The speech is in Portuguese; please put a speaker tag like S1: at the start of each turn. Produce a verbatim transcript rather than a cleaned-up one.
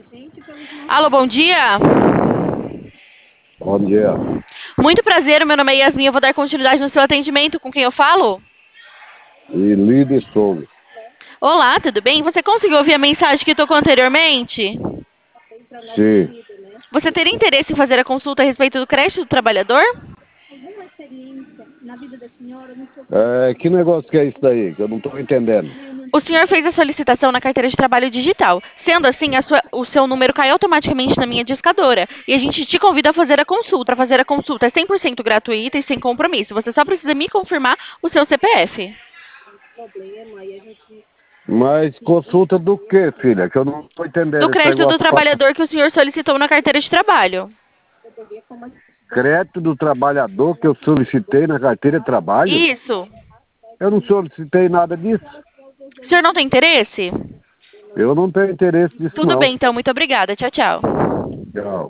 S1: Alô, bom dia.
S2: Bom dia.
S1: Muito prazer, meu nome é Yasmin, eu vou dar continuidade no seu atendimento. Com quem eu falo?
S2: E Líder Souza.
S1: Olá, tudo bem? Você conseguiu ouvir a mensagem que tocou anteriormente?
S2: Sim.
S1: Você teria interesse em fazer a consulta a respeito do crédito do trabalhador?
S2: É, que negócio que é isso daí? Que eu não estou entendendo.
S1: O senhor fez a solicitação na carteira de trabalho digital. Sendo assim, a sua- o seu número cai automaticamente na minha discadora. E a gente te convida a fazer a consulta. Para fazer a consulta é cem por cento gratuita e sem compromisso. Você só precisa me confirmar o seu C P F.
S2: Mas consulta do que, filha? Que eu não estou
S1: Do
S2: entendendo esse
S1: crédito do
S2: negócio.
S1: trabalhador que o senhor solicitou na carteira de trabalho.
S2: Crédito do trabalhador que eu solicitei na carteira de trabalho?
S1: Isso.
S2: Eu não solicitei nada disso.
S1: O senhor não tem interesse?
S2: Eu não tenho interesse nisso,
S1: Tudo
S2: não.
S1: bem, então. Muito obrigada. Tchau, tchau.
S2: Tchau.